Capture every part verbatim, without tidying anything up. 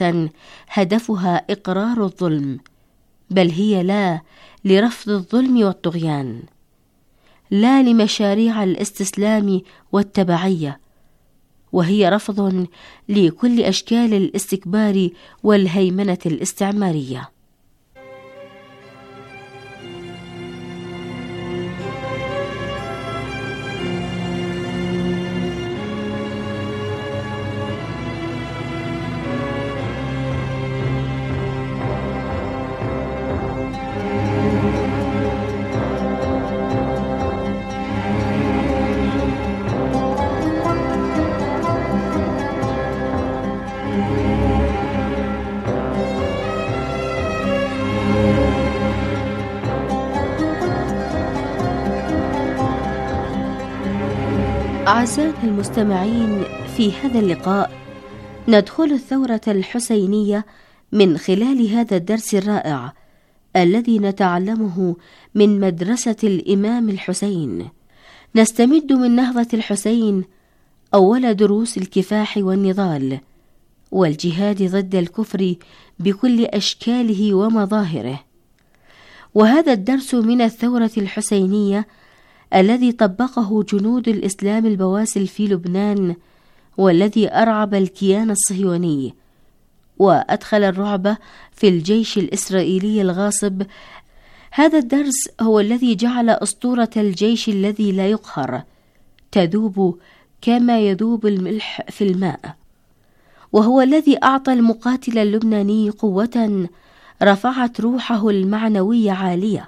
هدفها إقرار الظلم، بل هي لا لرفض الظلم والطغيان، لا لمشاريع الاستسلام والتبعية، وهي رفض لكل أشكال الاستكبار والهيمنة الاستعمارية. أعزائنا المستمعين، في هذا اللقاء ندخل الثورة الحسينية من خلال هذا الدرس الرائع الذي نتعلمه من مدرسة الإمام الحسين. نستمد من نهضة الحسين أول دروس الكفاح والنضال والجهاد ضد الكفر بكل أشكاله ومظاهره، وهذا الدرس من الثورة الحسينية الذي طبقه جنود الإسلام البواسل في لبنان، والذي أرعب الكيان الصهيوني وأدخل الرعب في الجيش الإسرائيلي الغاصب. هذا الدرس هو الذي جعل أسطورة الجيش الذي لا يقهر تذوب كما يذوب الملح في الماء، وهو الذي أعطى المقاتل اللبناني قوة رفعت روحه المعنوية عالية،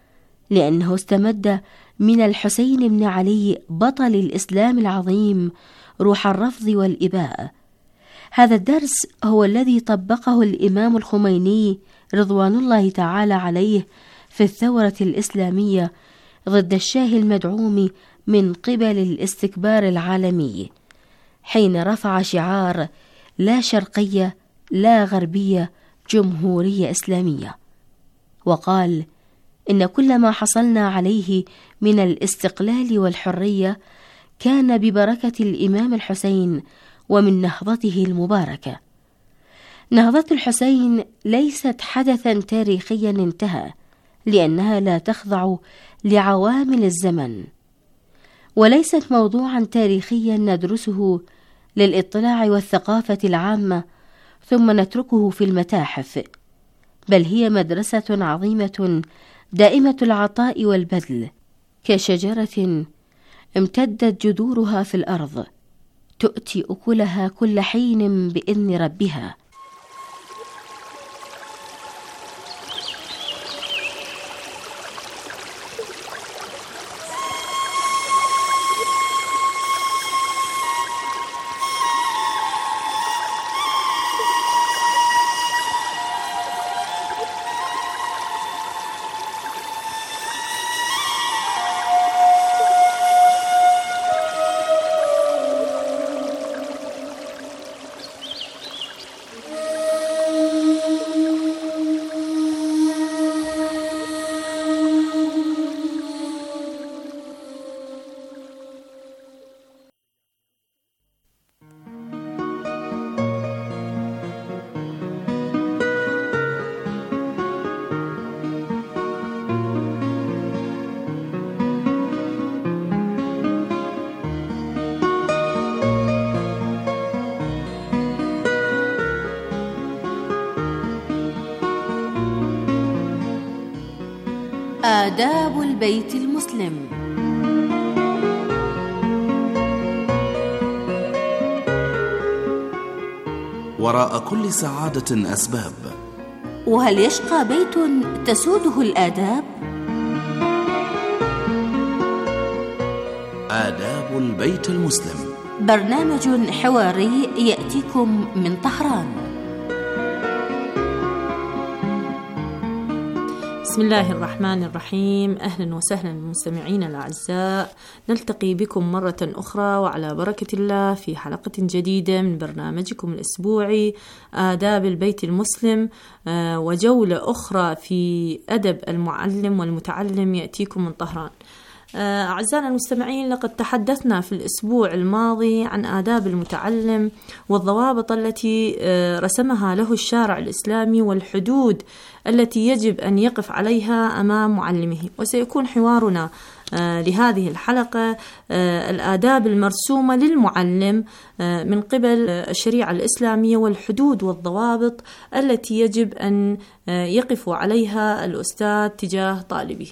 لأنه استمد من الحسين بن علي بطل الإسلام العظيم روح الرفض والإباء. هذا الدرس هو الذي طبقه الإمام الخميني رضوان الله تعالى عليه في الثورة الإسلامية ضد الشاه المدعوم من قبل الاستكبار العالمي، حين رفع شعار لا شرقية لا غربية، جمهورية إسلامية، وقال إن كل ما حصلنا عليه من الاستقلال والحرية كان ببركة الإمام الحسين ومن نهضته المباركة. نهضة الحسين ليست حدثا تاريخيا انتهى، لأنها لا تخضع لعوامل الزمن، وليست موضوعا تاريخيا ندرسه للإطلاع والثقافة العامة ثم نتركه في المتاحف، بل هي مدرسة عظيمة دائمة العطاء والبذل، كشجرة امتدت جذورها في الأرض تؤتي أكلها كل حين بإذن ربها. آداب البيت المسلم. وراء كل سعادة أسباب، وهل يشقى بيت تسوده الآداب؟ آداب البيت المسلم، برنامج حواري يأتيكم من طهران. بسم الله الرحمن الرحيم. أهلا وسهلا بمستمعينا الأعزاء، نلتقي بكم مرة أخرى وعلى بركة الله في حلقة جديدة من برنامجكم الأسبوعي آداب البيت المسلم، وجولة أخرى في أدب المعلم والمتعلم يأتيكم من طهران. أعزائنا المستمعين، لقد تحدثنا في الأسبوع الماضي عن آداب المتعلم والضوابط التي رسمها له الشارع الإسلامي والحدود التي يجب أن يقف عليها أمام معلمه. وسيكون حوارنا لهذه الحلقة الآداب المرسومة للمعلم من قبل الشريعة الإسلامية والحدود والضوابط التي يجب أن يقف عليها الأستاذ تجاه طالبه.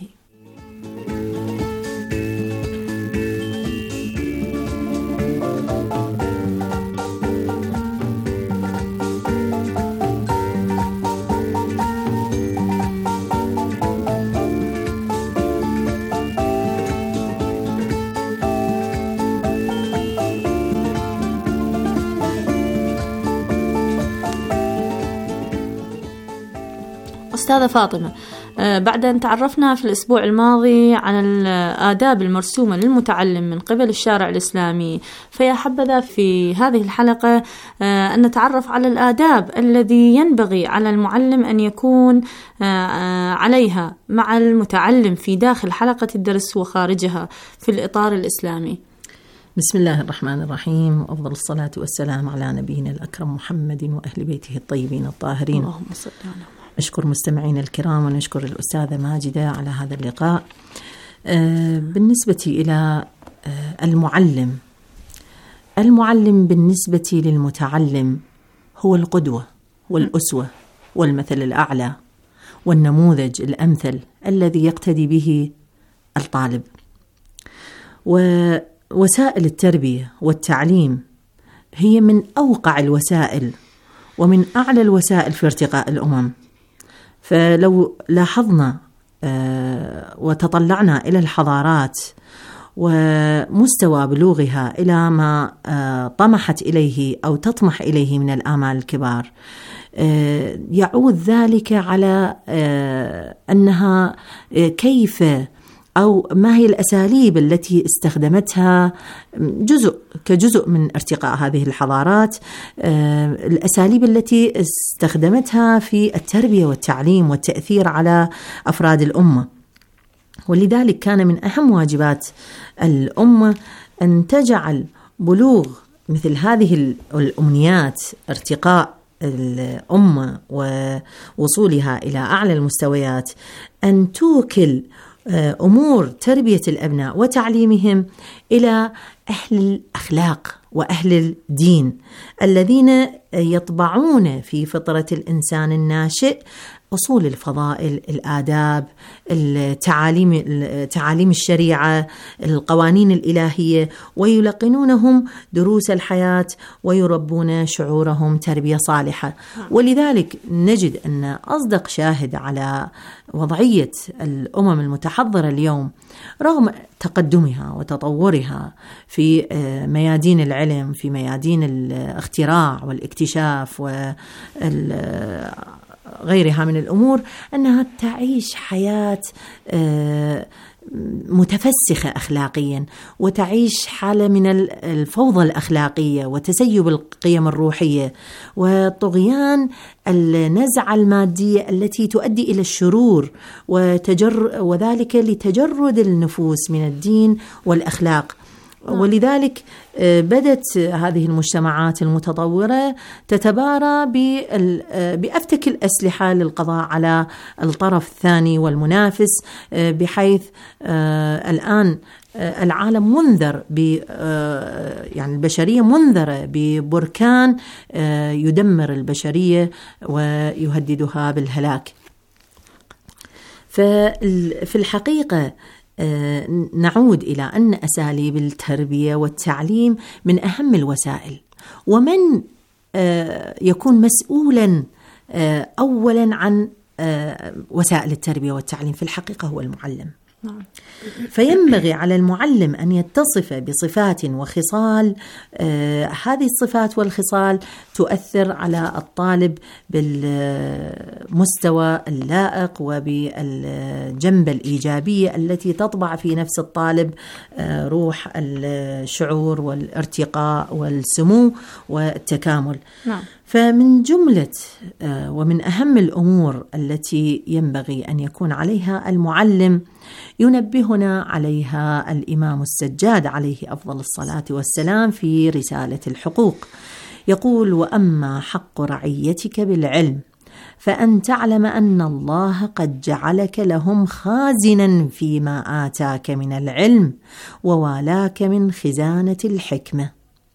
أستاذة فاطمة، بعد أن تعرفنا في الأسبوع الماضي عن الآداب المرسومة للمتعلم من قبل الشارع الإسلامي، فيا حبذا في هذه الحلقة أن نتعرف على الآداب الذي ينبغي على المعلم أن يكون عليها مع المتعلم في داخل حلقة الدرس وخارجها في الإطار الإسلامي. بسم الله الرحمن الرحيم، وأفضل الصلاة والسلام على نبينا الأكرم محمد وأهل بيته الطيبين الطاهرين. اللهم صل على محمد. أشكر مستمعين الكرام ونشكر الأستاذة ماجدة على هذا اللقاء. بالنسبة إلى المعلم، المعلم بالنسبة للمتعلم هو القدوة والأسوة والمثل الأعلى والنموذج الأمثل الذي يقتدي به الطالب. ووسائل التربية والتعليم هي من أوقع الوسائل ومن أعلى الوسائل في ارتقاء الأمم. فلو لاحظنا وتطلعنا إلى الحضارات ومستوى بلوغها إلى ما طمحت إليه أو تطمح إليه من الآمال الكبار، يعود ذلك على أنها كيف أو ما هي الأساليب التي استخدمتها جزء كجزء من ارتقاء هذه الحضارات، الأساليب التي استخدمتها في التربية والتعليم والتأثير على أفراد الأمة. ولذلك كان من أهم واجبات الأمة أن تجعل بلوغ مثل هذه الأمنيات، ارتقاء الأمة ووصولها إلى أعلى المستويات، أن توكل أمور تربية الأبناء وتعليمهم إلى أهل الأخلاق وأهل الدين الذين يطبعون في فطرة الإنسان الناشئ أصول الفضائل، الآداب، التعاليم، تعاليم الشريعة، القوانين الإلهية، ويلقنونهم دروس الحياة ويربون شعورهم تربية صالحة. ولذلك نجد أن أصدق شاهد على وضعية الأمم المتحضرة اليوم رغم تقدمها وتطورها في ميادين العلم، في ميادين الاختراع والاكتشاف وغيرها من الأمور، أنها تعيش حياة متفسخة أخلاقيا، وتعيش حالة من الفوضى الأخلاقية وتسيب القيم الروحية وطغيان النزعة المادية التي تؤدي إلى الشرور، وتجر وذلك لتجرد النفوس من الدين والأخلاق. ولذلك بدت هذه المجتمعات المتطورة تتبارى بأفتك الأسلحة للقضاء على الطرف الثاني والمنافس، بحيث الآن العالم منذر ب يعني البشرية منذرة ببركان يدمر البشرية ويهددها بالهلاك. ففي الحقيقة نعود إلى أن أساليب التربية والتعليم من أهم الوسائل، ومن يكون مسؤولا أولا عن وسائل التربية والتعليم في الحقيقة هو المعلم. فينبغي على المعلم أن يتصف بصفات وخصال، هذه الصفات والخصال تؤثر على الطالب بالمستوى اللائق وبالجنبة الإيجابية التي تطبع في نفس الطالب روح الشعور والارتقاء والسمو والتكامل. نعم. فمن جملة ومن أهم الأمور التي ينبغي أن يكون عليها المعلم ينبهنا عليها الإمام السجاد عليه أفضل الصلاة والسلام في رسالة الحقوق. يقول: وأما حق رعيتك بالعلم فأن تعلم أن الله قد جعلك لهم خازنا فيما آتاك من العلم ووالاك من خزانة الحكمة.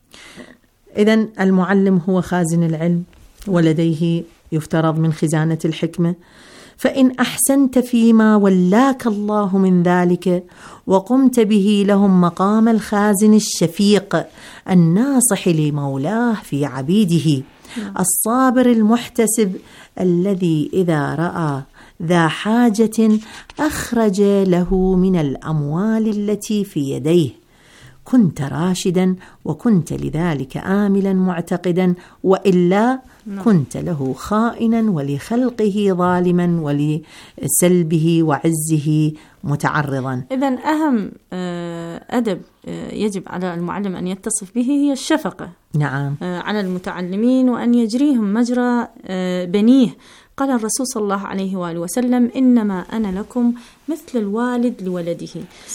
إذن المعلم هو خازن العلم ولديه يفترض من خزانة الحكمة، فإن أحسنت فيما ولاك الله من ذلك وقمت به لهم مقام الخازن الشفيق الناصح لمولاه في عبيده الصابر المحتسب الذي إذا رأى ذا حاجة أخرج له من الأموال التي في يديه، كنت راشدا وكنت لذلك آملا معتقدا، وإلا كنت له خائنا ولخلقه ظالما ولسلبه وعزه متعرضا. إذن أهم أدب يجب على المعلم أن يتصف به هي الشفقة نعم على المتعلمين وأن يجريهم مجرى بنيه. قال الرسول صلى الله عليه وآله وسلم: إنما أنا لكم مثل الوالد لولده.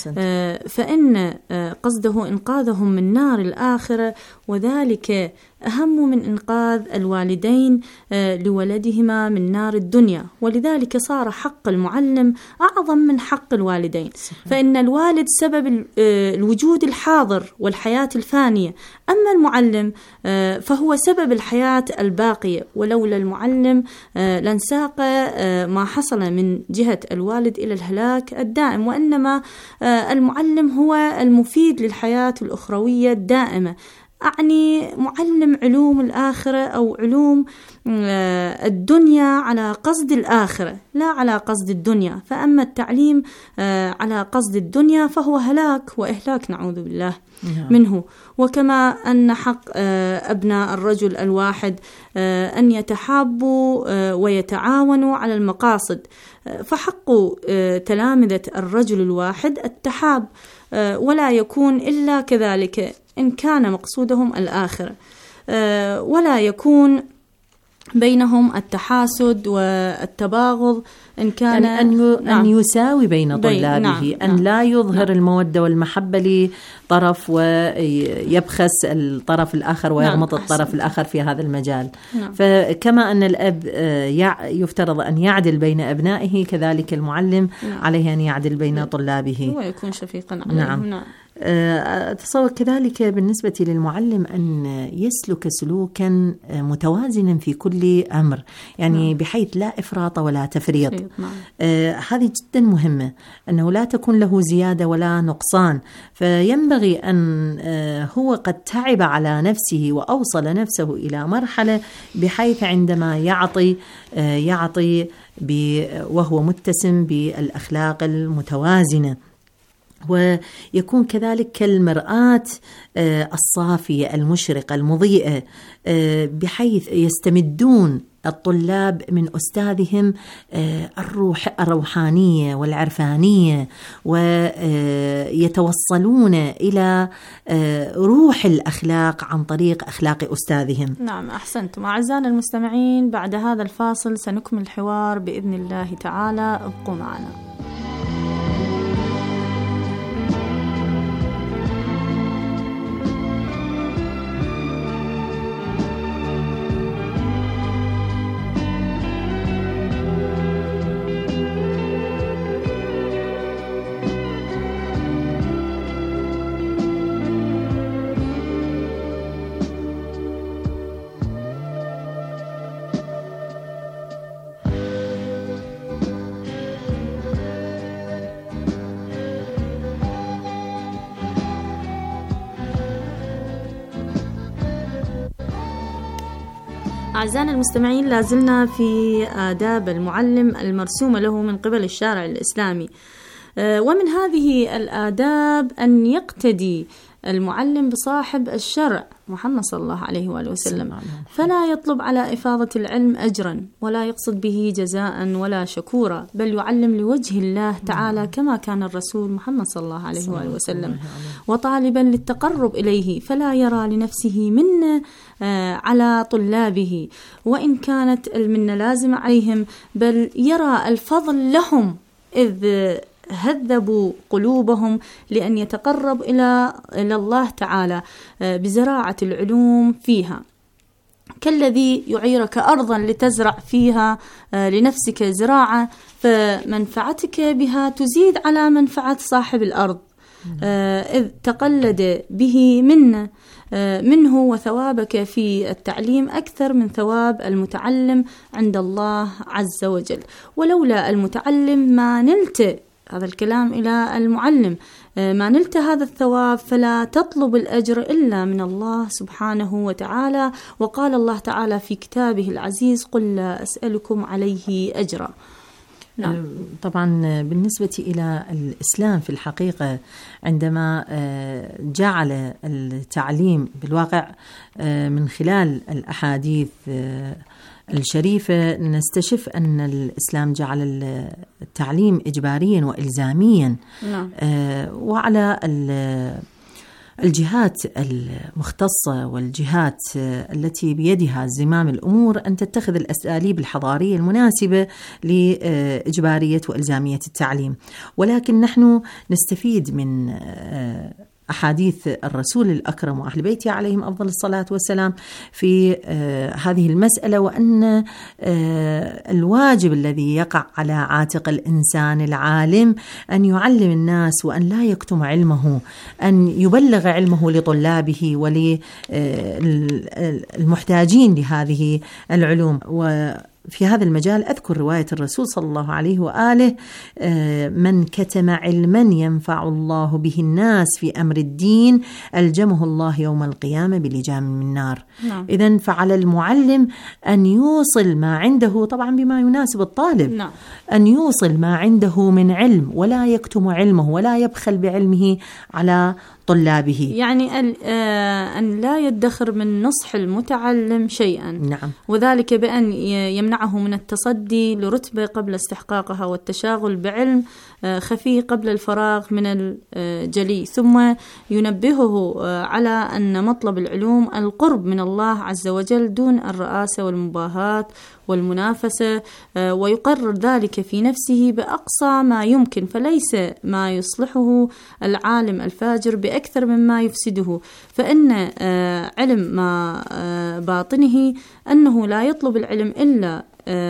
فإن قصده إنقاذهم من نار الآخرة، وذلك أهم من إنقاذ الوالدين لولدهما من نار الدنيا، ولذلك صار حق المعلم أعظم من حق الوالدين. فإن الوالد سبب الوجود الحاضر والحياة الفانية، أما المعلم فهو سبب الحياة الباقية، ولولا المعلم لانساق ما حصل من جهة الوالد إلى الهلاك الدائم، وإنما المعلم هو المفيد للحياة الأخروية الدائمة. أعني معلم علوم الآخرة أو علوم الدنيا على قصد الآخرة لا على قصد الدنيا. فأما التعليم على قصد الدنيا فهو هلاك وإهلاك نعوذ بالله منه. وكما أن حق أبناء الرجل الواحد أن يتحابوا ويتعاونوا على المقاصد، فحق تلامذة الرجل الواحد التحاب، ولا يكون إلا كذلك إن كان مقصودهم الآخرة، ولا يكون بينهم التحاسد والتباغض إن كان يعني أن, نعم. أن يساوي بين طلابه، نعم. أن نعم. لا يظهر نعم. المودة والمحبة لطرف ويبخس الطرف الآخر ويغمط نعم. الطرف الآخر في هذا المجال. نعم. فكما أن الأب يفترض أن يعدل بين أبنائه، كذلك المعلم نعم. عليه أن يعدل بين نعم. طلابه ويكون شفيقا عليهم. نعم. نعم. أتصور كذلك بالنسبة للمعلم أن يسلك سلوكا متوازنا في كل أمر، يعني نعم. بحيث لا إفراط ولا تفريط. نعم. آه هذه جدا مهمة، أنه لا تكون له زيادة ولا نقصان. فينبغي أن آه هو قد تعب على نفسه وأوصل نفسه إلى مرحلة بحيث عندما يعطي آه يعطي وهو متسم بالأخلاق المتوازنة، ويكون كذلك كالمرآة الصافية المشرقة المضيئة، بحيث يستمدون الطلاب من أستاذهم الروح الروحانية والعرفانية، ويتوصلون إلى روح الأخلاق عن طريق أخلاق أستاذهم. نعم، أحسنتم. أعزائنا المستمعين، بعد هذا الفاصل سنكمل الحوار بإذن الله تعالى، ابقوا معنا. أعزائنا المستمعين، لازلنا في آداب المعلم المرسومة له من قبل الشارع الإسلامي، ومن هذه الآداب أن يقتدي المعلم بصاحب الشرع محمد صلى الله عليه وآله وسلم، فلا يطلب على إفاضة العلم أجرا ولا يقصد به جزاء ولا شكورا، بل يعلم لوجه الله تعالى كما كان الرسول محمد صلى الله عليه وآله وسلم، وطالبا للتقرب إليه، فلا يرى لنفسه منة على طلابه وإن كانت المنة لازمة عليهم، بل يرى الفضل لهم إذ هذبوا قلوبهم لأن يتقرب إلى إلى الله تعالى بزراعة العلوم فيها، كالذي يعيرك أرضا لتزرع فيها لنفسك زراعة، فمنفعتك بها تزيد على منفعة صاحب الأرض إذ تقلد به منه منه وثوابك في التعليم أكثر من ثواب المتعلم عند الله عز وجل. ولولا المتعلم ما نلت، هذا الكلام إلى المعلم، ما نلت هذا الثواب، فلا تطلب الأجر إلا من الله سبحانه وتعالى. وقال الله تعالى في كتابه العزيز: قل لا أسألكم عليه أجرا. نعم. طبعا بالنسبة إلى الإسلام في الحقيقة عندما جعل التعليم بالواقع من خلال الأحاديث الشريفة نستشف أن الإسلام جعل التعليم إجباريا وإلزاميا. نعم. وعلى الجهات المختصة والجهات التي بيدها زمام الأمور أن تتخذ الأساليب الحضارية المناسبة لإجبارية وإلزامية التعليم. ولكن نحن نستفيد من أحاديث الرسول الأكرم وأهل بيته عليهم أفضل الصلاة والسلام في آه هذه المسألة، وأن آه الواجب الذي يقع على عاتق الإنسان العالم أن يعلم الناس وأن لا يكتم علمه، أن يبلغ علمه لطلابه وللمحتاجين لهذه العلوم. و في هذا المجال أذكر رواية الرسول صلى الله عليه وآله: من كتم علما ينفع الله به الناس في أمر الدين ألجمه الله يوم القيامة بلجام من نار. نعم. إذن فعلى المعلم أن يوصل ما عنده طبعا بما يناسب الطالب. نعم. أن يوصل ما عنده من علم ولا يكتم علمه ولا يبخل بعلمه على طلابه، يعني أن لا يدخر من نصح المتعلم شيئا. نعم. وذلك بأن يمنعه من التصدي لرتبة قبل استحقاقها والتشاغل بعلم خفي قبل الفراغ من الجلي، ثم ينبهه على أن مطلب العلوم القرب من الله عز وجل دون الرئاسة والمباهاة والمنافسة، ويقرر ذلك في نفسه بأقصى ما يمكن، فليس ما يصلحه العالم الفاجر بأكثر مما يفسده، فإن علم ما باطنه أنه لا يطلب العلم إلا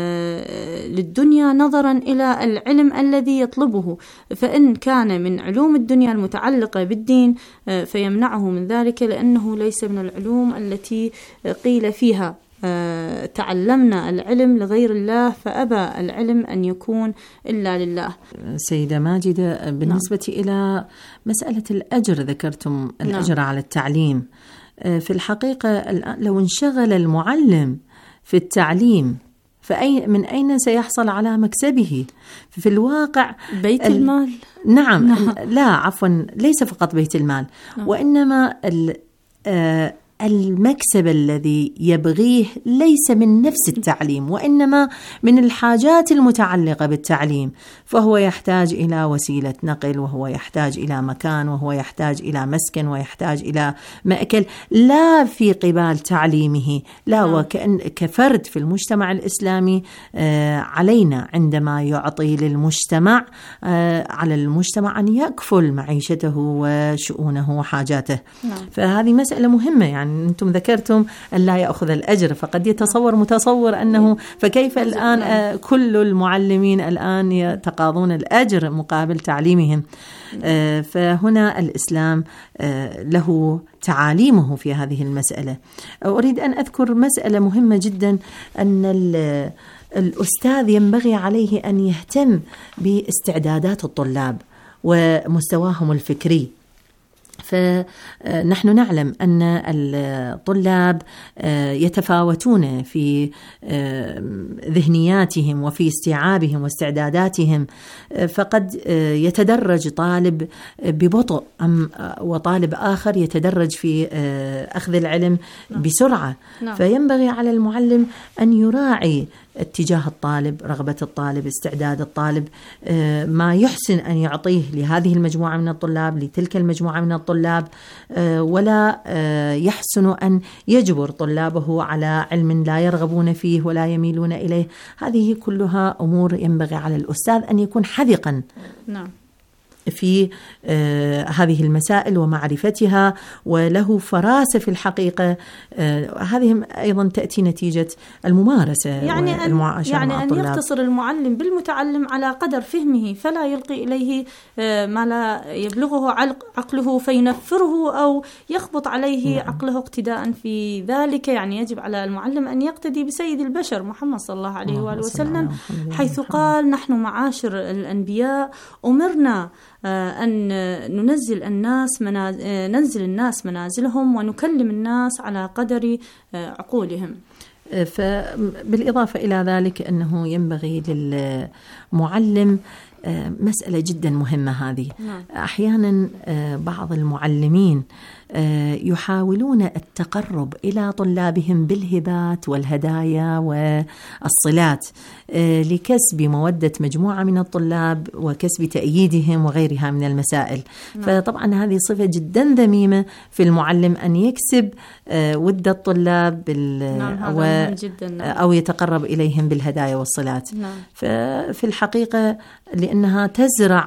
للدنيا نظرا إلى العلم الذي يطلبه، فإن كان من علوم الدنيا المتعلقة بالدين فيمنعه من ذلك لأنه ليس من العلوم التي قيل فيها تعلمنا العلم لغير الله، فأبى العلم أن يكون إلا لله. سيدة ماجدة، بالنسبة نعم. إلى مسألة الأجر، ذكرتم الأجر نعم. على التعليم. في الحقيقة لو انشغل المعلم في التعليم فأي من أين سيحصل على مكسبه؟ في الواقع بيت المال. نعم. نعم. لا عفوا، ليس فقط بيت المال. نعم. وإنما آه المكسب الذي يبغيه ليس من نفس التعليم وإنما من الحاجات المتعلقة بالتعليم، فهو يحتاج إلى وسيلة نقل، وهو يحتاج إلى مكان، وهو يحتاج إلى مسكن، ويحتاج إلى مأكل، لا في قبال تعليمه. لا، وكأن كفرد في المجتمع الإسلامي علينا عندما يعطي للمجتمع على المجتمع أن يكفل معيشته وشؤونه وحاجاته. فهذه مسألة مهمة. يعني أنتم ذكرتم أن لا يأخذ الأجر، فقد يتصور متصور أنه فكيف الآن كل المعلمين الآن يتقاضون الأجر مقابل تعليمهم؟ فهنا الإسلام له تعاليمه في هذه المسألة. أريد أن أذكر مسألة مهمة جدا، أن الأستاذ ينبغي عليه أن يهتم باستعدادات الطلاب ومستواهم الفكري. فنحن نعلم أن الطلاب يتفاوتون في ذهنياتهم وفي استيعابهم واستعداداتهم، فقد يتدرج طالب ببطء وطالب آخر يتدرج في أخذ العلم بسرعة. فينبغي على المعلم أن يراعي اتجاه الطالب، رغبة الطالب، استعداد الطالب، ما يحسن أن يعطيه لهذه المجموعة من الطلاب، لتلك المجموعة من الطلاب، ولا يحسن أن يجبر طلابه على علم لا يرغبون فيه ولا يميلون إليه. هذه كلها أمور ينبغي على الأستاذ أن يكون حذقا نعم في آه هذه المسائل ومعرفتها، وله فراسة في الحقيقة. آه هذه أيضا تأتي نتيجة الممارسة يعني أن يعني أن يختصر المعلم بالمتعلم على قدر فهمه، فلا يلقي إليه آه ما لا يبلغه عقله فينفره أو يخبط عليه نعم. عقله اقتداء في ذلك. يعني يجب على المعلم أن يقتدي بسيد البشر محمد صلى الله عليه وآله وسلم، حيث قال: نحن معاشر الأنبياء أمرنا أن ننزل الناس منازل ننزل الناس منازلهم ونكلم الناس على قدر عقولهم. فبالإضافة إلى ذلك أنه ينبغي للمعلم مسألة جدا مهمة هذه. أحيانا بعض المعلمين يحاولون التقرب إلى طلابهم بالهبات والهدايا والصلات لكسب مودة مجموعة من الطلاب وكسب تأييدهم وغيرها من المسائل. نعم. فطبعا هذه صفة جدا ذميمة في المعلم أن يكسب ود الطلاب بال... نعم. و... جداً. نعم. أو يتقرب إليهم بالهدايا والصلات. نعم. ففي الحقيقة لأنها تزرع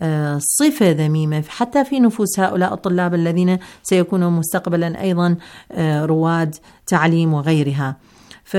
صفة ذميمة حتى في نفوس هؤلاء الطلاب الذين سيكونوا مستقبلا أيضا رواد تعليم وغيرها. ف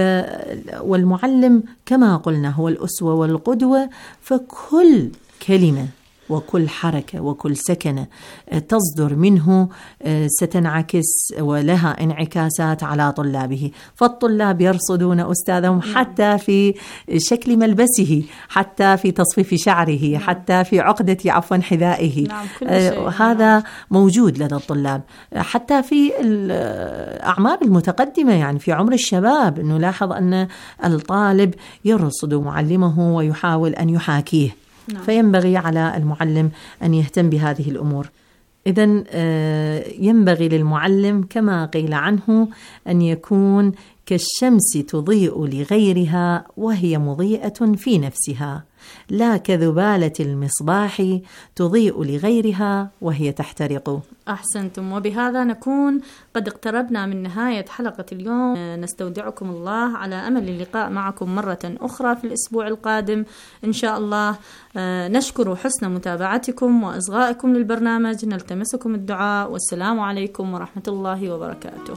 والمعلم كما قلنا هو الأسوة والقدوة، فكل كلمة وكل حركة وكل سكنة تصدر منه ستنعكس ولها انعكاسات على طلابه. فالطلاب يرصدون أستاذهم حتى في شكل ملبسه، حتى في تصفيف شعره، حتى في عقدة عفوا حذائه. نعم، هذا موجود لدى الطلاب. حتى في الأعمار المتقدمة، يعني في عمر الشباب، نلاحظ أن الطالب يرصد معلمه ويحاول أن يحاكيه. نعم. فينبغي على المعلم أن يهتم بهذه الأمور. إذن ينبغي للمعلم كما قيل عنه أن يكون كالشمس تضيء لغيرها وهي مضيئة في نفسها، لا كذبالة المصباح تضيء لغيرها وهي تحترق. أحسنتم. وبهذا نكون قد اقتربنا من نهاية حلقة اليوم. نستودعكم الله على أمل اللقاء معكم مرة أخرى في الأسبوع القادم إن شاء الله. نشكر حسن متابعتكم وإصغائكم للبرنامج، نلتمسكم الدعاء، والسلام عليكم ورحمة الله وبركاته.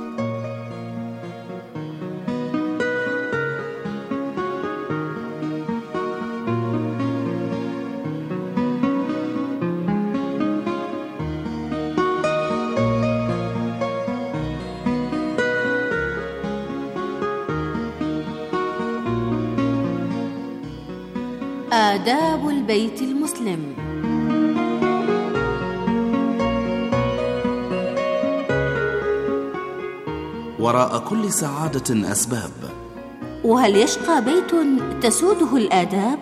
آداب البيت المسلم. وراء كل سعادة أسباب، وهل يشقى بيت تسوده الآداب؟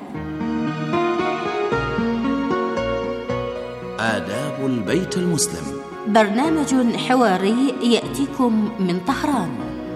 آداب البيت المسلم، برنامج حواري يأتيكم من طهران.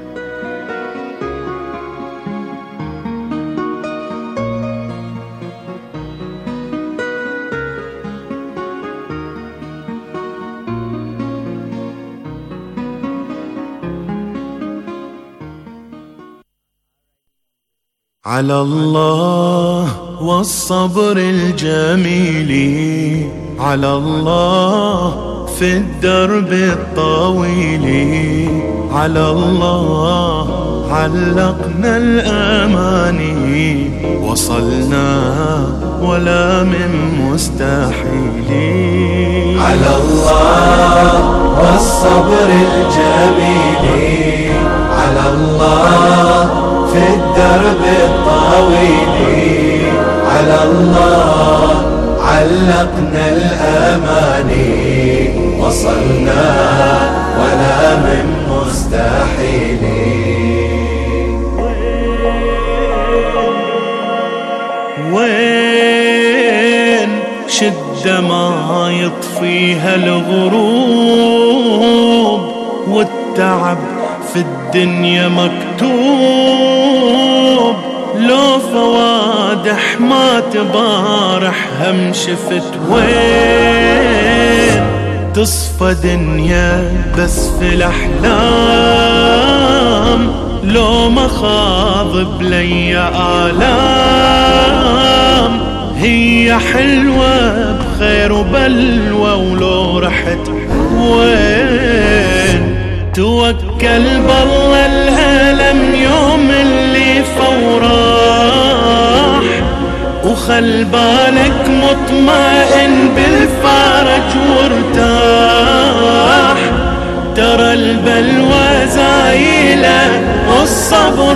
على الله والصبر الجميل، على الله في الدرب الطويل، على الله علقنا الأماني، وصلنا ولا من مستحيل. على الله والصبر الجميل، على الله في الدرب الطويل، على الله علقنا الأماني، وصلنا ولا من مستحيل. وين شدة ما يطفيها الغروب، والتعب في الدنيا مكتوب، لو فوادح ما تبارح هم شفت. وين تصفى دنيا بس في الأحلام، لو مخاض بلي آلام، هي حلوة بخير وبلوى ولو رحت. وين توكل بالله الألم يوم اللي فوراح، وخل بالك مطمئن بالفرج وارتاح، ترى البلوى زايلة والصبر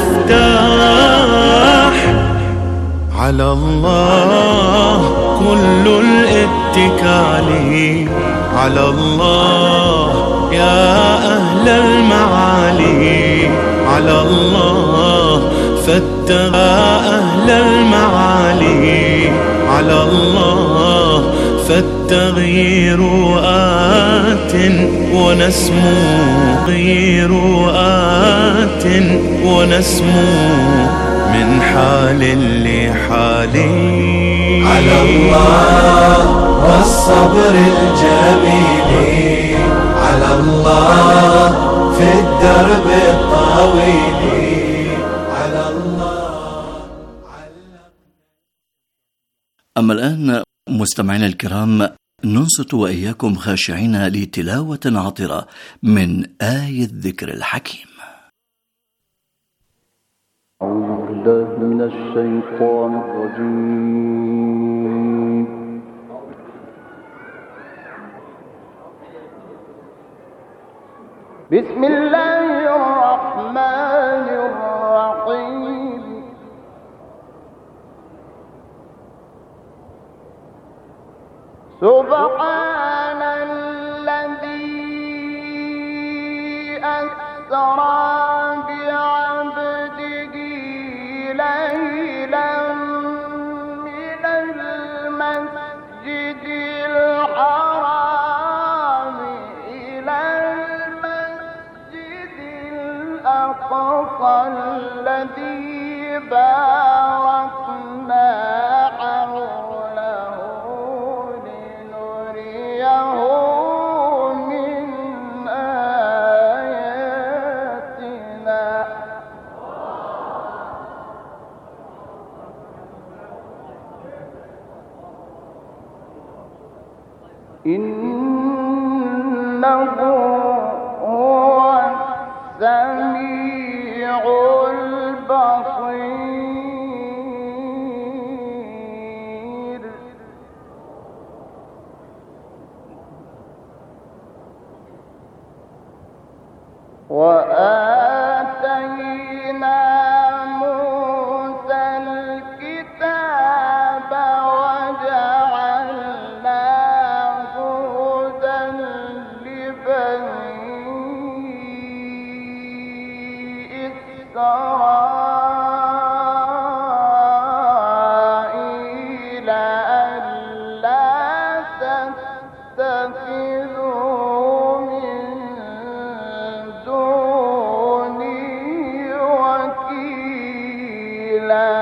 مفتاح. على الله كل الاتكال، على الله يا أهل المعالي، على الله فاتقى أهل المعالي، على الله فالتغيير آت ونسمو، غير آت ونسمو من حال لحال. على الله والصبر الجميل، على الله في الدرب الطويل، على الله. أما الآن مستمعينا الكرام، ننصت وإياكم خاشعين لتلاوة عطرة من آية الذكر الحكيم. أعوذ بالله من الشيطان الرجيم. بسم الله الرحمن الرحيم. سبحان الذي أسرى بعبده ليلا من المسجد الحرام إلى المسجد الأقصى الذي باركنا حوله لنريه من آياتنا. إنه هو السميع البصير. وآتينا موسى الكتاب وجعلناه هدى لبني إسرائيل ألا تتخذوا من دوني وكيلا.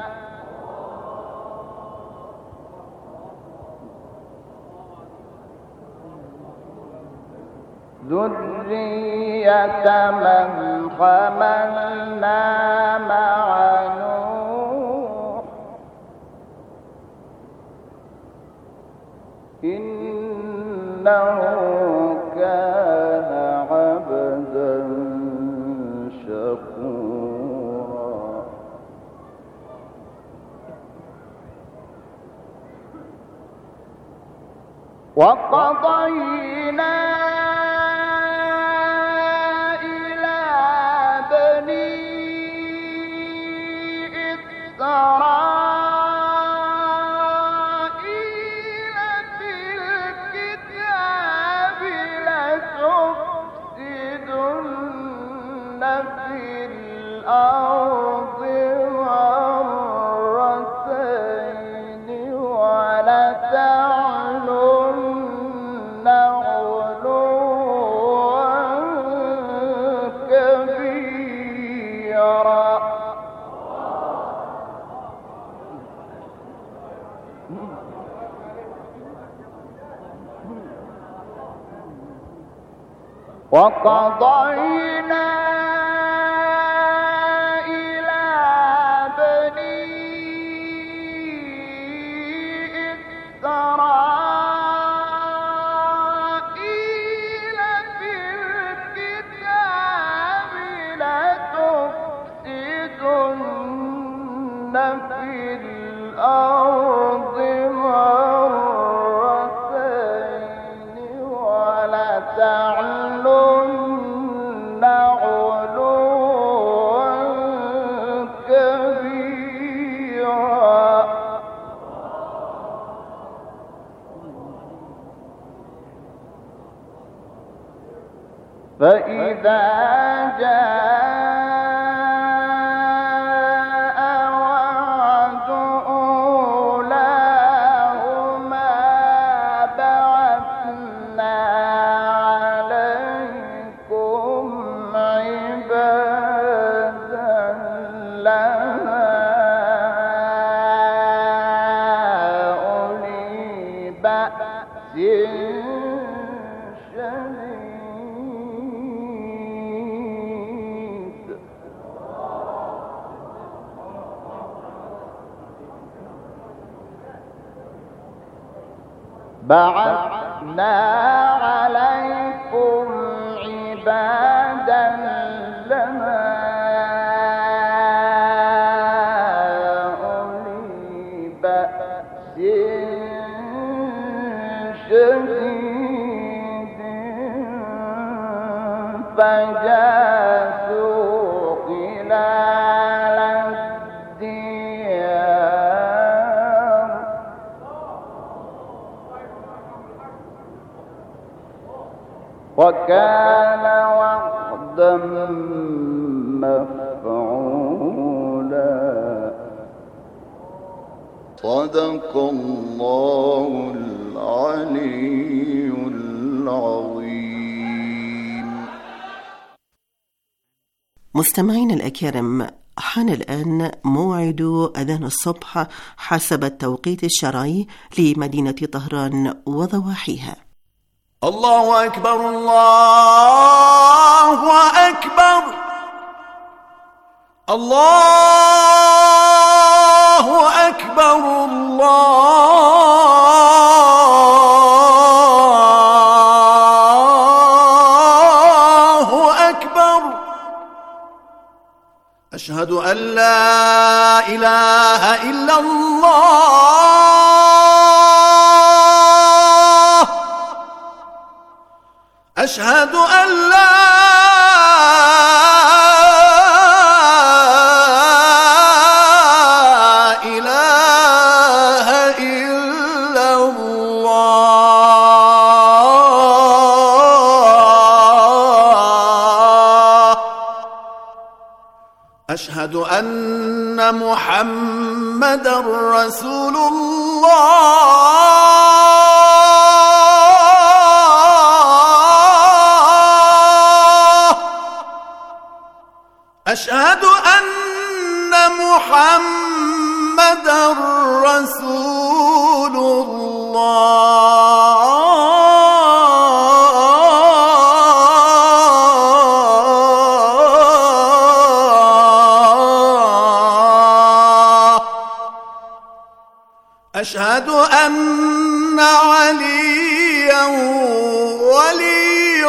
ذرية من حملنا مع نوح إنه كان عبدا شكورا. وقضينا إلى بني إسرائيل في الكتاب ولتعلن علوا كبيرا. وقضينا إلى بني إسرائيل في الكتاب لتفسدن في الأرض مرتين ولتعلن علوا كبيرا. فإذا جاء وعد أولاهما بعثنا عليكم عبادا لنا أولي بأس شديد بعثنا عليكم عبادا لنا أولي بأس شديد فجاسوا خلال الديار وكان وعدا مفعولا. صدق الله العلي العظيم. مستمعينا الأكارم، حان الآن موعد أذان الصبح حسب التوقيت الشرعي لمدينة طهران وضواحيها. الله أكبر الله أكبر الله أكبر الله أكبر. أشهد أن لا إله إلا الله أشهد أن لا إله إلا الله أشهد أن محمدًا رسول الله أشهد أن محمدًا رسول الله أشهد أن عليًا ولي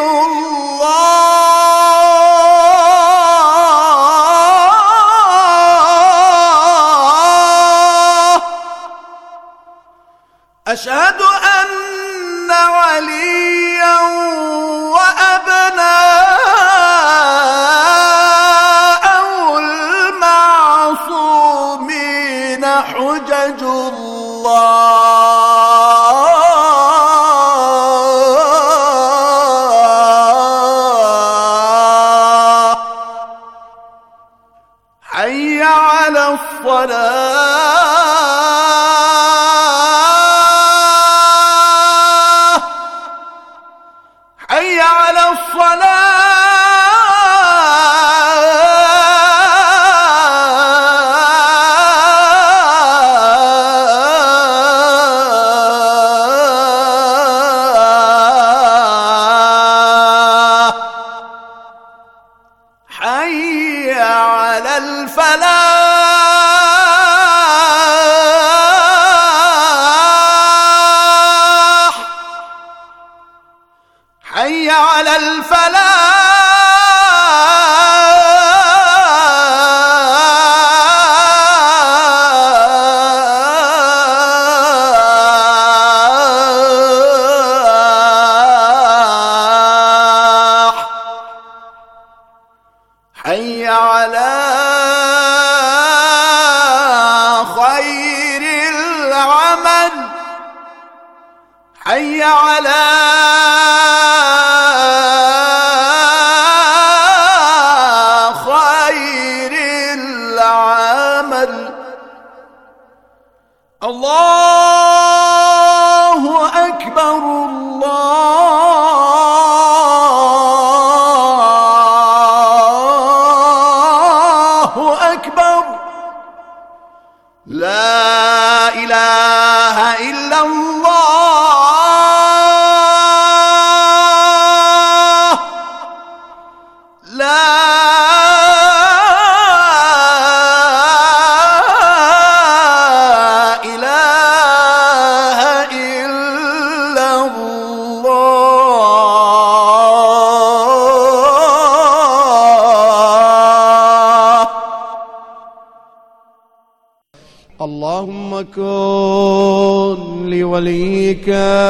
الله أشهد أن عليًا وأبناءه المعصومين حجج الله حي على الصلاة على الفلاح حي على خير العمل حي على خير العمل الله أكبر الله أكبر لا إله إلا الله لا إله إلا الله. اللهم كن لوليك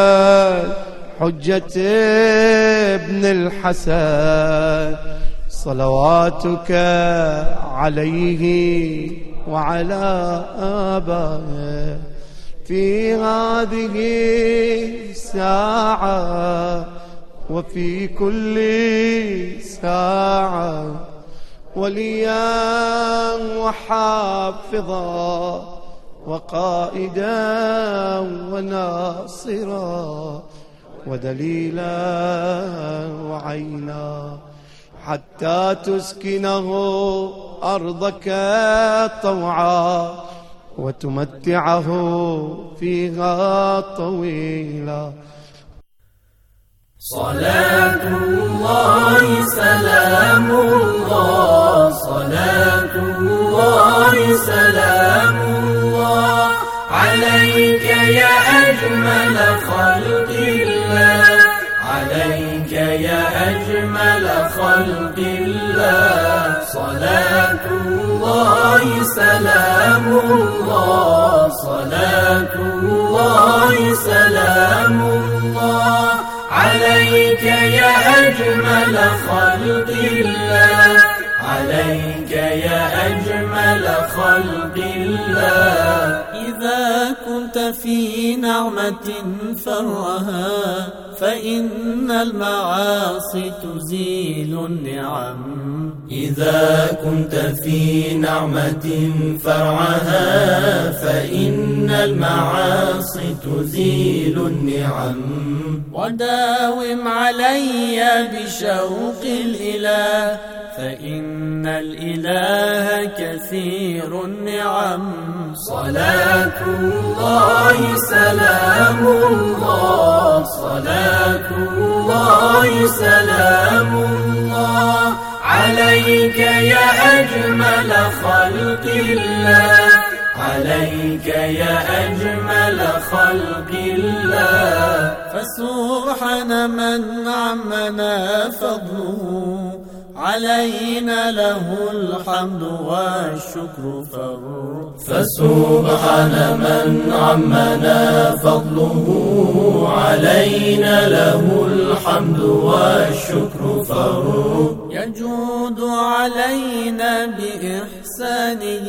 حجة ابن الحسن صلواتك عليه وعلى آبائه في هذه الساعة وفي كل ساعة وليا وحافظا وقائدا وناصرا ودليلا وعينا حتى تسكنه أرضك طوعا وتمتعه فيها طويلا. صلاة الله سلام الله صلاة الله سلام الله عليك يا أجمل خلق الله عليك يا أجمل خلق الله. صلاة الله سلام الله صلاة الله سلام الله عليك يا أجمل خلق الله عليك يا أجمل خلق الله. إذا كنت في نعمة فرها فإن المعاصي تزيل النعم. إذا كنت في نعمة فرعها فإن المعاصي تزيل النعم. وداوم علي بشوق الإله فإن الإله كثير النعم. صلاة الله سلام الله صلاة الله سلام الله عليك يا أجمل خلق الله عليك يا أجمل خلق الله. فسبحان من عمنا فضله علينا له الحمد والشكر فر. فسبحان من عمنا فضله علينا له الحمد والشكر فر. يجود علينا بإحسانه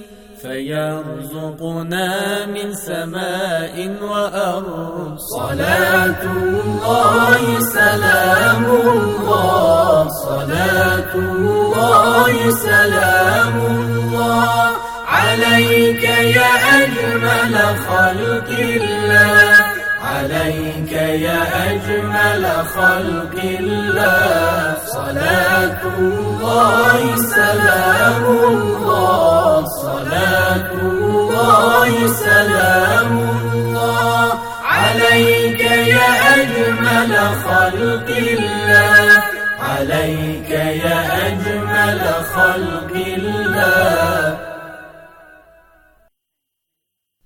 فيرزقنا من سماء وأرض. صلاة الله سلام الله صلاة الله سلام الله عليك يا أجمل خلق الله عليك يا أجمل خلق الله. صلاة الله سلام الله صلاة الله سلام الله عليك يا أجمل خلق الله عليك يا أجمل خلق الله.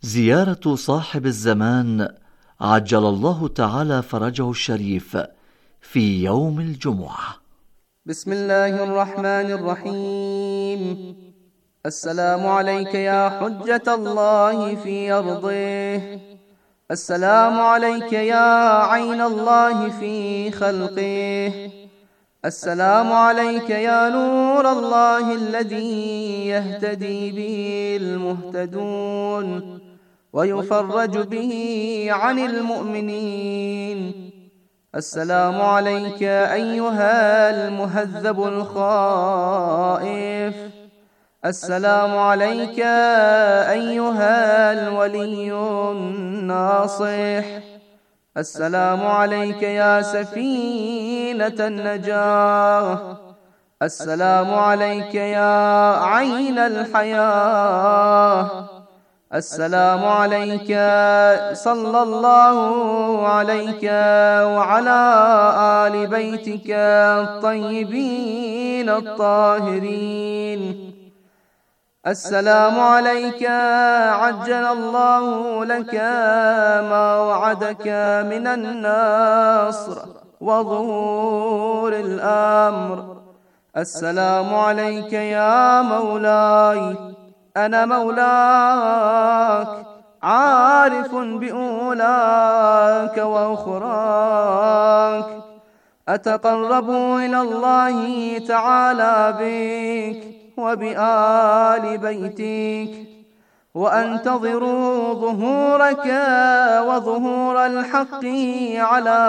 زيارة صاحب الزمان عجل الله تعالى فرجه الشريف في يوم الجمعة. بسم الله الرحمن الرحيم. السلام عليك يا حجة الله في أرضه، السلام عليك يا عين الله في خلقه، السلام عليك يا نور الله الذي يهتدي به المهتدون ويفرج به عن المؤمنين. السلام عليك أيها المهذب الخائف، السلام عليك أيها الولي الناصح، السلام عليك يا سفينة النجاة، السلام عليك يا عين الحياة، السلام عليك صلى الله عليك وعلى آل بيتك الطيبين الطاهرين. السلام عليك عجل الله لك ما وعدك من النصر وظهور الأمر. السلام عليك يا مولاي، أنا مولاك عارف بأولاك وأخراك، أتقرب إلى الله تعالى بك وبآل بيتك، وأنتظر ظهورك وظهور الحق على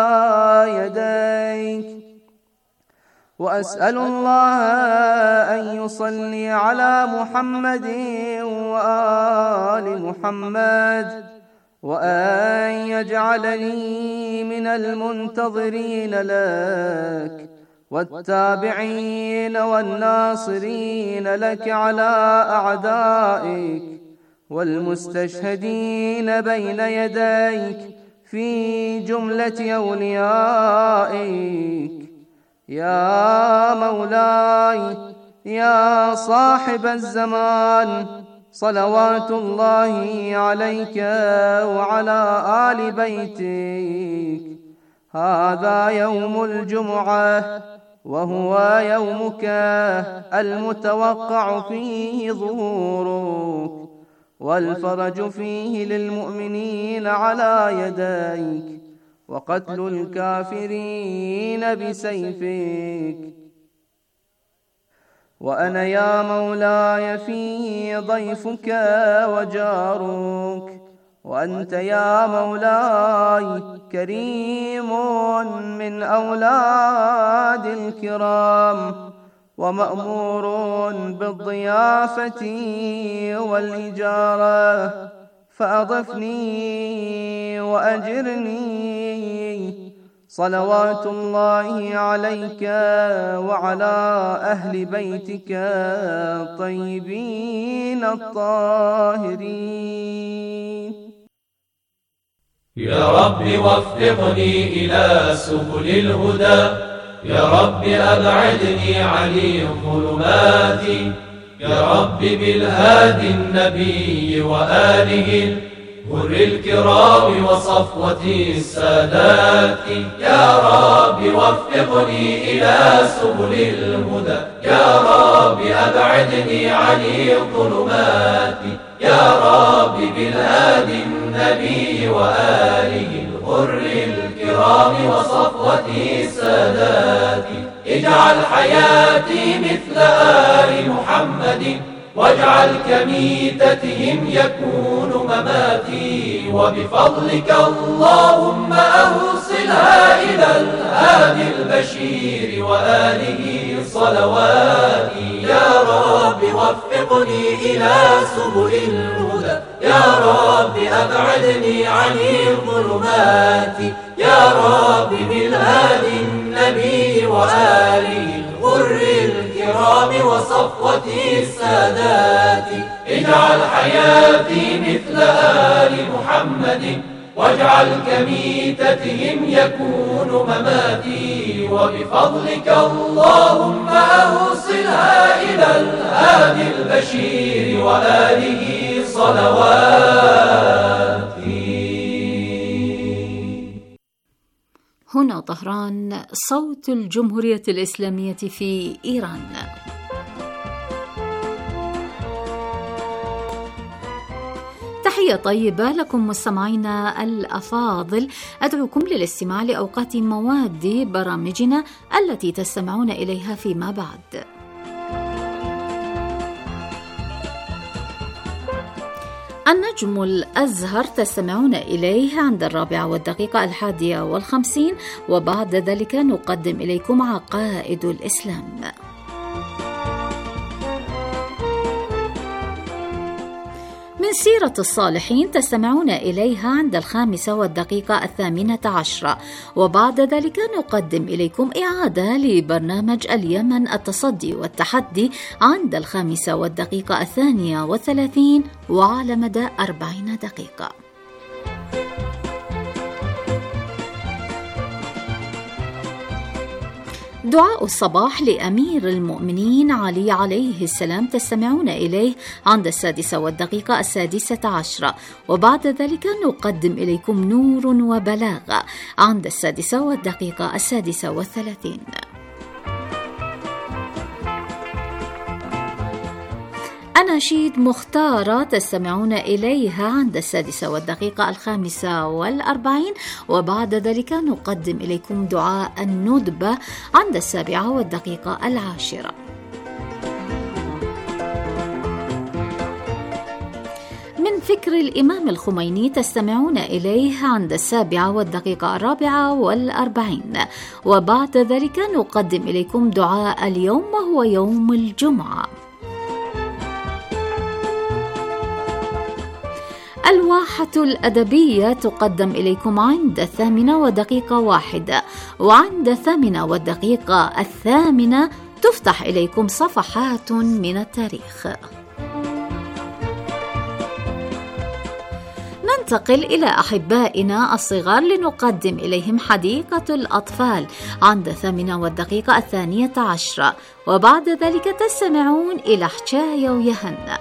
يديك، وأسأل الله أن يصلي على محمد وآل محمد، وأن يجعلني من المنتظرين لك والتابعين والناصرين لك على أعدائك، والمستشهدين بين يديك في جملة أوليائك. يا مولاي يا صاحب الزمان، صلوات الله عليك وعلى آل بيتك. هذا يوم الجمعة، وهو يومك المتوقع فيه ظهورك، والفرج فيه للمؤمنين على يديك، وقتل الكافرين بسيفك. وأنا يا مولاي في ضيفك وجارك، وأنت يا مولاي كريم من أولاد الكرام، ومأمور بالضيافة والإجارة، فأضفني وأجرني. صلوات الله عليك وعلى أهل بيتك الطيبين الطاهرين. يا رب وفقني إلى سبل الهدى، يا رب أبعدني عن الظلمات، يا رب بالهادي النبي وآله غر الكرام وصفوة السادات. يا رب وفقني إلى سبل الهدى، يا رب أبعدني عن الظلمات، يا رب بالهادي النبي وآله الغر الكرام وصفوة السادات. اجعل حياتي مثل آل محمد، واجعل كميتتهم يكون مماتي، وبفضلك اللهم أوصلها إلى الهادي البشير وآله صلواتي. يا رب وفقني إلى سبل الهدى، يا رب أبعدني عن الظلمات، يا رب بالهادي النبي وآله غر الكرام وصفوة السادات. اجعل حياتي مثل آل محمد، واجعل كميتتهم يكون مماتي، وبفضلك اللهم أوصلها إلى الهادي البشير وآله صلواتي. هنا هنا طهران، صوت الجمهورية الإسلامية في إيران. تحية طيبة لكم مستمعينا الأفاضل، أدعوكم للاستماع لأوقات مواد برامجنا التي تستمعون إليها فيما بعد. النجم الأزهر تستمعون إليه عند الرابعة والدقيقة الحادية والخمسين، وبعد ذلك نقدم إليكم عقائد الإسلام. من سيرة الصالحين تستمعون إليها عند الخامسة والدقيقة الثامنة عشرة، وبعد ذلك نقدم إليكم إعادة لبرنامج اليمن التصدي والتحدي عند الخامسة والدقيقة الثانية والثلاثين وعلى مدى أربعين دقيقة. دعاء الصباح لأمير المؤمنين علي عليه السلام تستمعون إليه عند السادسة والدقيقة السادسة عشرة، وبعد ذلك نقدم إليكم نور وبلاغة عند السادسة والدقيقة السادسة والثلاثين. أناشيد مختارة تستمعون إليها عند السادسة والدقيقة الخامسة والأربعين، وبعد ذلك نقدم إليكم دعاء الندبة عند السابعة والدقيقة العاشرة. من فكر الإمام الخميني تستمعون إليه عند السابعة والدقيقة الرابعة والأربعين، وبعد ذلك نقدم إليكم دعاء اليوم وهو يوم الجمعة. الواحة الأدبية تقدم إليكم عند الثامنة ودقيقة واحدة، وعند الثامنة والدقيقة الثامنة تفتح إليكم صفحات من التاريخ. ننتقل إلى أحبائنا الصغار لنقدم إليهم حديقة الأطفال عند الثامنة والدقيقة الثانية عشرة، وبعد ذلك تستمعون إلى حكاية ويهنة.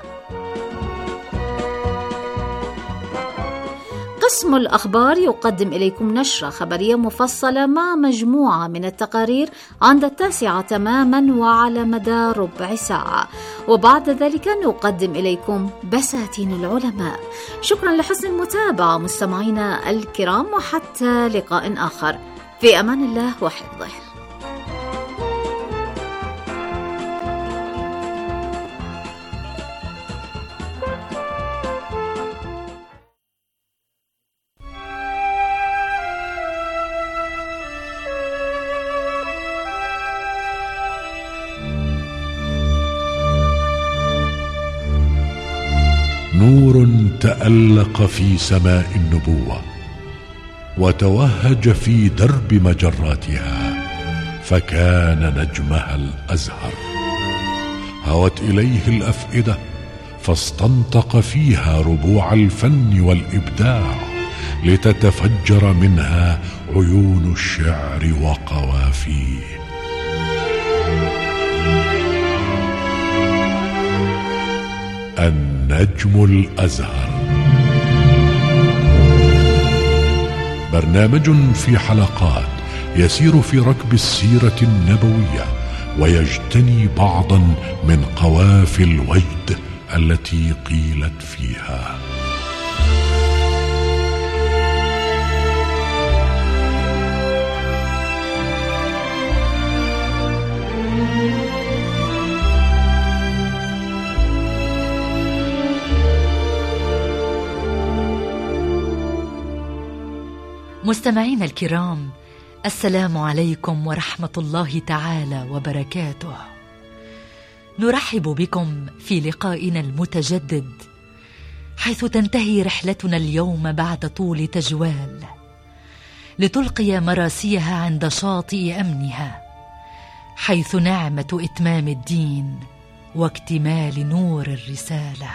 قسم الأخبار يقدم إليكم نشرة خبرية مفصلة مع مجموعة من التقارير عند التاسعة تماما وعلى مدى ربع ساعة، وبعد ذلك نقدم إليكم بساتين العلماء. شكرا لحسن المتابعة مستمعينا الكرام، وحتى لقاء آخر، في أمان الله وحفظه. نور تألق في سماء النبوة وتوهج في درب مجراتها، فكان نجمها الأزهر. هوت إليه الأفئدة فاستنطق فيها ربوع الفن والإبداع، لتتفجر منها عيون الشعر وقوافيه. النجم الأزهر، برنامج في حلقات يسير في ركب السيرة النبوية ويجتني بعضا من قوافي الوجد التي قيلت فيها. مستمعينا الكرام، السلام عليكم ورحمة الله تعالى وبركاته. نرحب بكم في لقائنا المتجدد، حيث تنتهي رحلتنا اليوم بعد طول تجوال، لتلقي مراسيها عند شاطئ أمنها، حيث نعمة إتمام الدين واكتمال نور الرسالة.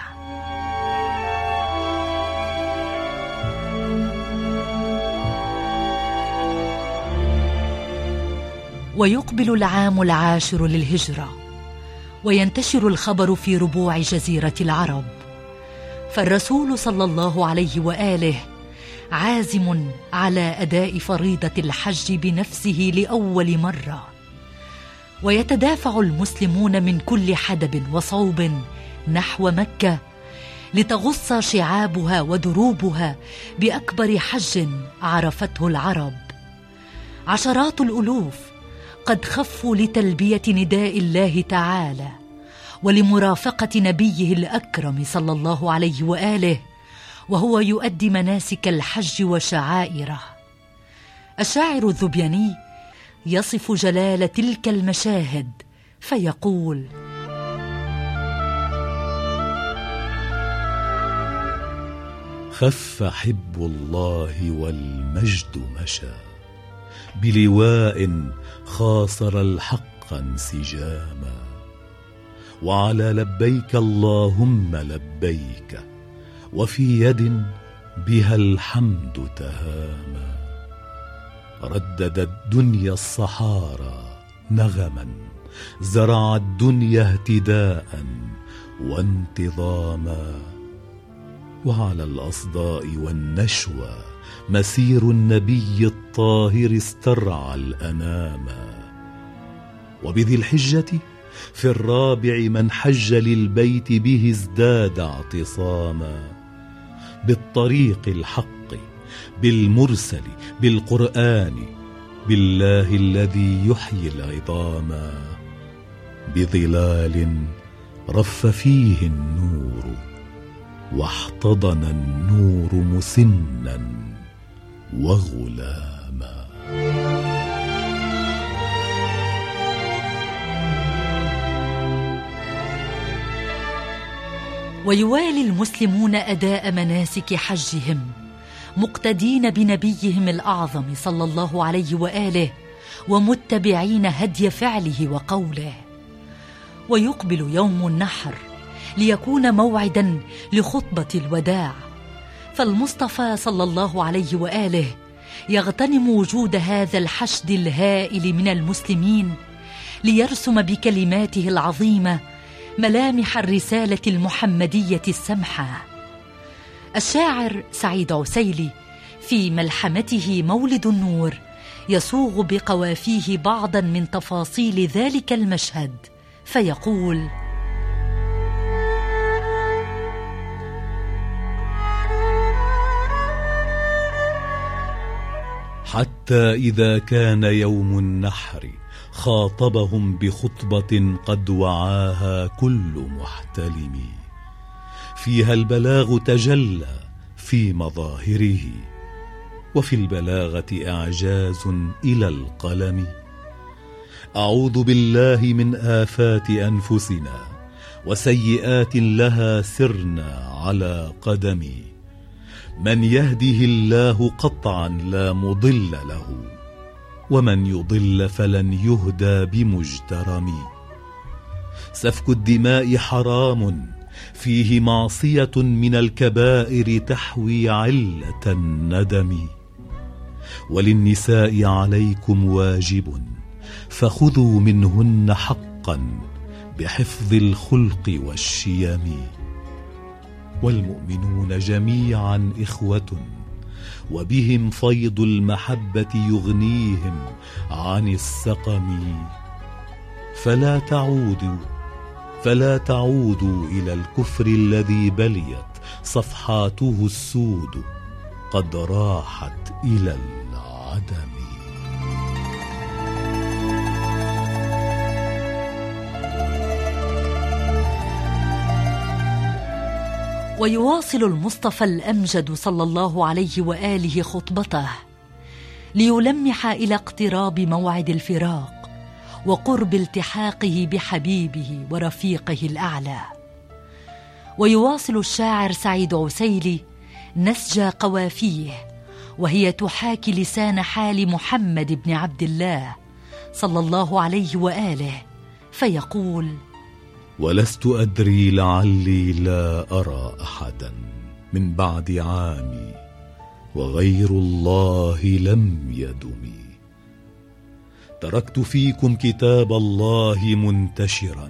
ويقبل العام العاشر للهجرة، وينتشر الخبر في ربوع جزيرة العرب، فالرسول صلى الله عليه وآله عازم على أداء فريضة الحج بنفسه لأول مرة، ويتدافع المسلمون من كل حدب وصوب نحو مكة لتغص شعابها ودروبها بأكبر حج عرفته العرب. عشرات الألوف قد خفوا لتلبية نداء الله تعالى ولمرافقة نبيه الأكرم صلى الله عليه وآله وهو يؤدي مناسك الحج وشعائره. الشاعر الذبياني يصف جلال تلك المشاهد فيقول: خف حب الله والمجد مشى بلواء خاصر الحق انسجاما، وعلى لبيك اللهم لبيك وفي يد بها الحمد تهاما. رددت دنيا الصحارى نغما زرع الدنيا اهتداء وانتظاما، وعلى الأصداء والنشوى مسير النبي الطاهر استرعى الأناما. وبذي الحجة في الرابع من حج للبيت به ازداد اعتصاما، بالطريق الحق بالمرسل بالقرآن بالله الذي يحيي العظاما، بظلال رف فيه النور واحتضن النور مسنا وغلاما. ويوالي المسلمون أداء مناسك حجهم مقتدين بنبيهم الأعظم صلى الله عليه وآله ومتبعين هدي فعله وقوله. ويقبل يوم النحر ليكون موعدا لخطبة الوداع، فالمصطفى صلى الله عليه وآله يغتنم وجود هذا الحشد الهائل من المسلمين ليرسم بكلماته العظيمة ملامح الرسالة المحمدية السمحة. الشاعر سعيد عسيلي في ملحمته مولد النور يصوغ بقوافيه بعضا من تفاصيل ذلك المشهد فيقول: حتى إذا كان يوم النحر خاطبهم بخطبة قد وعاها كل محتلم، فيها البلاغ تجلى في مظاهره، وفي البلاغة إعجاز إلى القلم. أعوذ بالله من آفات أنفسنا وسيئات لها سرنا على قدمي، من يهده الله قطعا لا مضل له، ومن يضل فلن يهدى بمجترم. سفك الدماء حرام فيه معصية من الكبائر تحوي علة الندم، وللنساء عليكم واجب فخذوا منهن حقا بحفظ الخلق والشيم، والمؤمنون جميعا إخوة وبهم فيض المحبة يغنيهم عن السقم، فلا تعودوا فلا تعودوا إلى الكفر الذي بليت صفحاته السود قد راحت إلى العدم. ويواصل المصطفى الأمجد صلى الله عليه وآله خطبته ليلمح إلى اقتراب موعد الفراق وقرب التحاقه بحبيبه ورفيقه الأعلى. ويواصل الشاعر سعيد عسيلي نسج قوافيه وهي تحاكي لسان حال محمد بن عبد الله صلى الله عليه وآله فيقول: ولست أدري لعلي لا أرى أحدا من بعد عامي وغير الله لم يدم، تركت فيكم كتاب الله منتشرا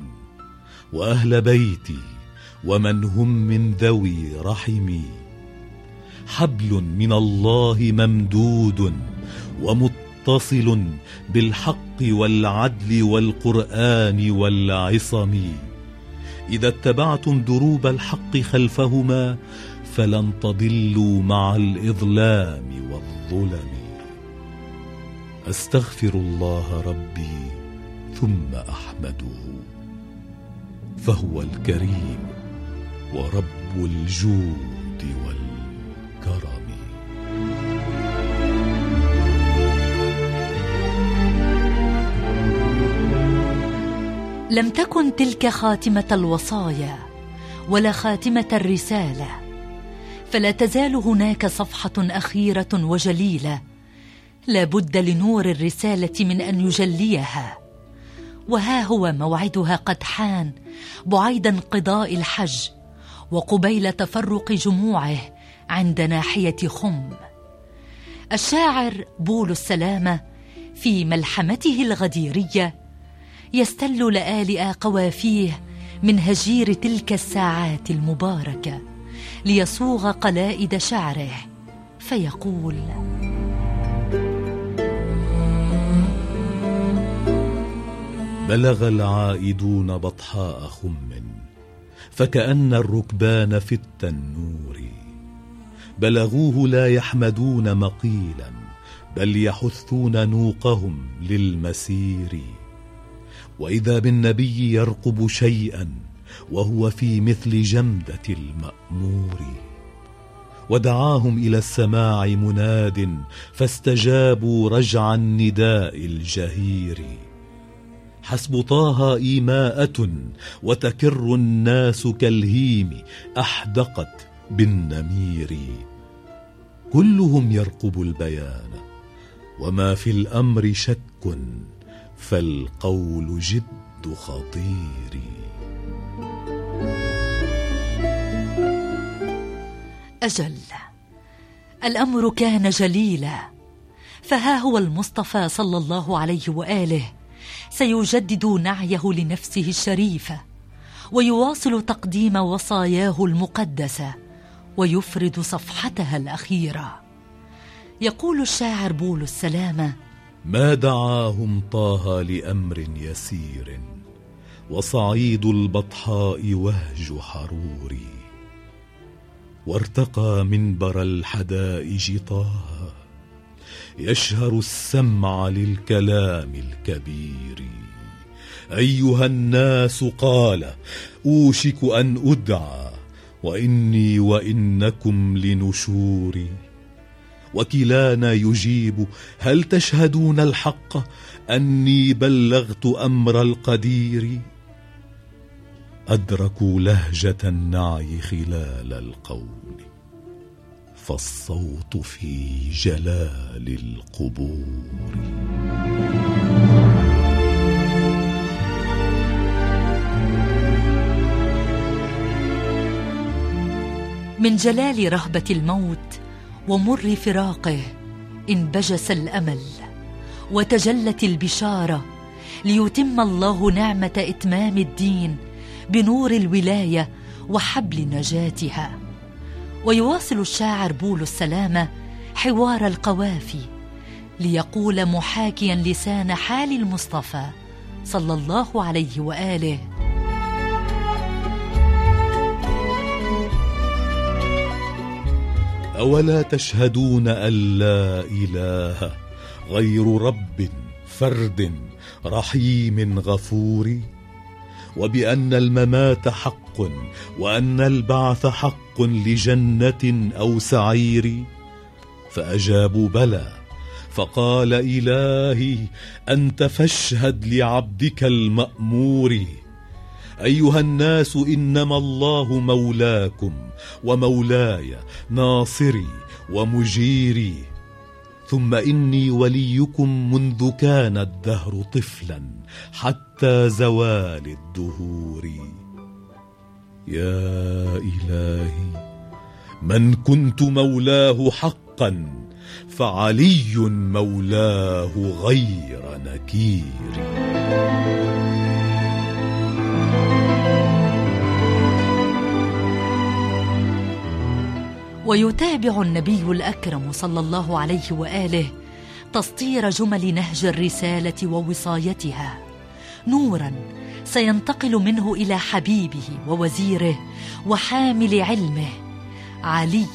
وأهل بيتي ومن هم من ذوي رحمي، حبل من الله ممدود ومتصل بالحق والعدل والقرآن والعصم. إذا اتبعتم دروب الحق خلفهما فلن تضلوا مع الإظلام والظلم. أستغفر الله ربي ثم أحمده، فهو الكريم ورب الجود والكرم. لم تكن تلك خاتمة الوصايا ولا خاتمة الرسالة، فلا تزال هناك صفحة أخيرة وجليلة لا بد لنور الرسالة من أن يجليها. وها هو موعدها قد حان بعيد انقضاء الحج وقبيل تفرق جموعه عند ناحية خم. الشاعر بول السلامة في ملحمته الغديرية يستل لآلئ قوافيه من هجير تلك الساعات المباركة ليصوغ قلائد شعره، فيقول: بلغ العائدون بطحاء خم فكأن الركبان في التنور، بلغوه لا يحمدون مقيلا بل يحثون نوقهم للمسير. وإذا بالنبي يرقب شيئا وهو في مثل جمدة المأمور، ودعاهم إلى السماع مناد فاستجابوا رجع النداء الجهير. حسب طه إيماءة وتكر الناس كالهيم أحدقت بالنمير. كلهم يرقب البيان وما في الأمر شك فالقول جد خطير. أجل الأمر كان جليلا، فها هو المصطفى صلى الله عليه وآله سيجدد نعيه لنفسه الشريفة ويواصل تقديم وصاياه المقدسة ويفرد صفحتها الأخيرة. يقول الشاعر بول السلامة: ما دعاهم طه لأمر يسير وصعيد البطحاء وهج حروري، وارتقى منبر الحدائج طه يشهر السمع للكلام الكبير. أيها الناس قال أوشك أن أدعى وإني وإنكم لنشوري، وكلانا يجيب هل تشهدون الحق أني بلغت أمر القدير. أدركوا لهجة النعي خلال القول، فالصوت في جلال القبور. من جلال رهبة الموت ومر فراقه انبجس الأمل وتجلت البشارة ليتم الله نعمة إتمام الدين بنور الولاية وحبل نجاتها. ويواصل الشاعر بول السلامة حوار القوافي ليقول محاكيا لسان حال المصطفى صلى الله عليه وآله: أولا تشهدون أن لا إله غير رب فرد رحيم غفور، وبأن الممات حق وأن البعث حق لجنة أو سعير؟ فأجابوا بلى، فقال إلهي أنت فاشهد لعبدك المأمور. أيها الناس إنما الله مولاكم ومولاي ناصري ومجيري، ثم إني وليكم منذ كان الدهر طفلا حتى زوال الدهور. يا إلهي من كنت مولاه حقا فعلي مولاه غير نكير. ويتابع النبي الأكرم صلى الله عليه وآله تسطير جمل نهج الرسالة ووصايتها، نورا سينتقل منه إلى حبيبه ووزيره وحامل علمه علي